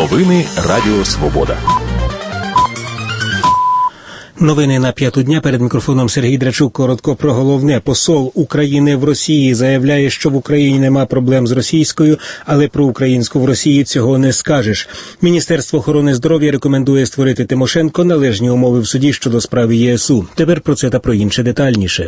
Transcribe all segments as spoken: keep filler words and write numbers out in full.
Новини Радіо Свобода. Новини на п'яту дня. Перед мікрофоном Сергій Драчук. Коротко про головне. Посол України в Росії заявляє, що в Україні нема проблем з російською, але про українську в Росії цього не скажеш. Міністерство охорони здоров'я рекомендує створити Тимошенко належні умови в суді щодо справи ЄСУ. Тепер про це та про інше детальніше.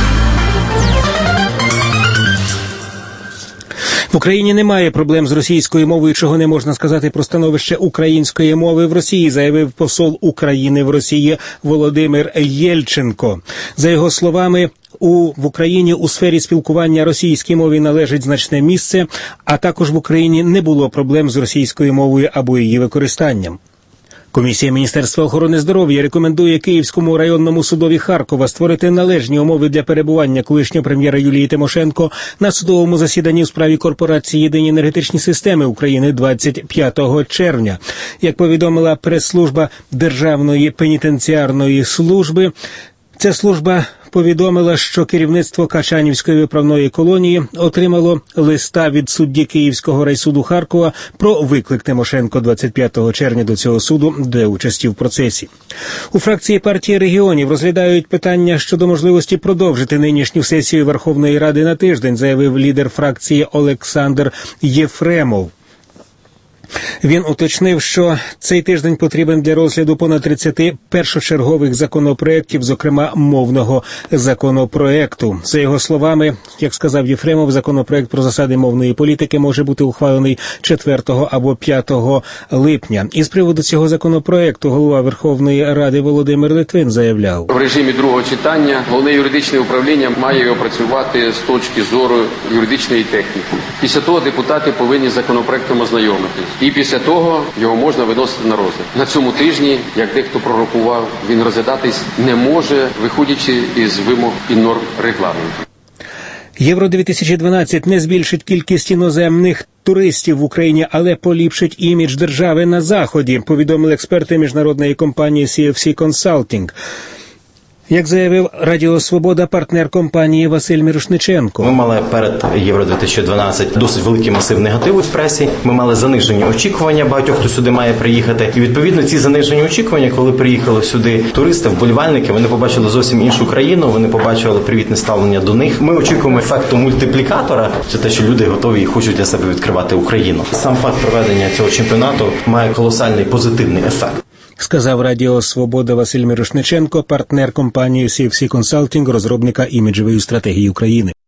В Україні немає проблем з російською мовою, чого не можна сказати про становище української мови в Росії, заявив посол України в Росії Володимир Єльченко. За його словами, у, в Україні у сфері спілкування російській мові належить значне місце, а також в Україні не було проблем з російською мовою або її використанням. Комісія Міністерства охорони здоров'я рекомендує Київському районному судові Харкова створити належні умови для перебування колишнього прем'єра Юлії Тимошенко на судовому засіданні у справі корпорації «Єдині енергетичні системи України» двадцять п'ятого червня. Як повідомила прес-служба Державної пенітенціарної служби, ця служба повідомила, що керівництво Качанівської виправної колонії отримало листа від судді Київського райсуду Харкова про виклик Тимошенко двадцять п'ятого червня до цього суду для участі в процесі. У фракції партії регіонів розглядають питання щодо можливості продовжити нинішню сесію Верховної Ради на тиждень, заявив лідер фракції Олександр Єфремов. Він уточнив, що цей тиждень потрібен для розгляду понад тридцяти першочергових законопроєктів, зокрема мовного законопроєкту. За його словами, як сказав Єфремов, законопроєкт про засади мовної політики може бути ухвалений четвертого або п'ятого липня. І з приводу цього законопроєкту голова Верховної Ради Володимир Литвин заявляв: в режимі другого читання головне юридичне управління має опрацювати з точки зору юридичної техніки. Після того депутати повинні з законопроєктом ознайомитись. І після того його можна виносити на розгляд. На цьому тижні, як дехто пророкував, він розглядатись не може, виходячи із вимог і норм регламенту. Євро дві тисячі дванадцять не збільшить кількість іноземних туристів в Україні, але поліпшить імідж держави на Заході, повідомили експерти міжнародної компанії сі еф сі Consulting. Як заявив Радіо Свобода, партнер компанії Василь Мірошниченко. Ми мали перед Євро дві тисячі дванадцять досить великий масив негативу в пресі. Ми мали занижені очікування багатьох, хто сюди має приїхати. І відповідно ці занижені очікування, коли приїхали сюди туристи, вболівальники, вони побачили зовсім іншу країну, вони побачили привітне ставлення до них. Ми очікуємо ефекту мультиплікатора. Це те, що люди готові і хочуть для себе відкривати Україну. Сам факт проведення цього чемпіонату має колосальний позитивний ефект, сказав Радіо Свобода Василь Мірошниченко, партнер компанії сі еф сі Consulting, розробника іміджевої стратегії України.